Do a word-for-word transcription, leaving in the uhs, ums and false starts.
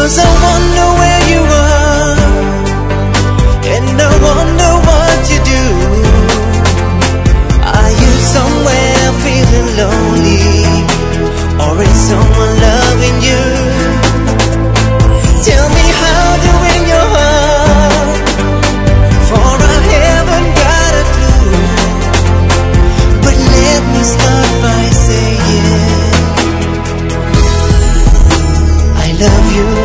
'Cause I wonder where you are, and I wonder what you do. Are you somewhere feeling lonely, or is someone loving you? Tell me how to win your heart, for I haven't got a clue. But let me start by saying I love you.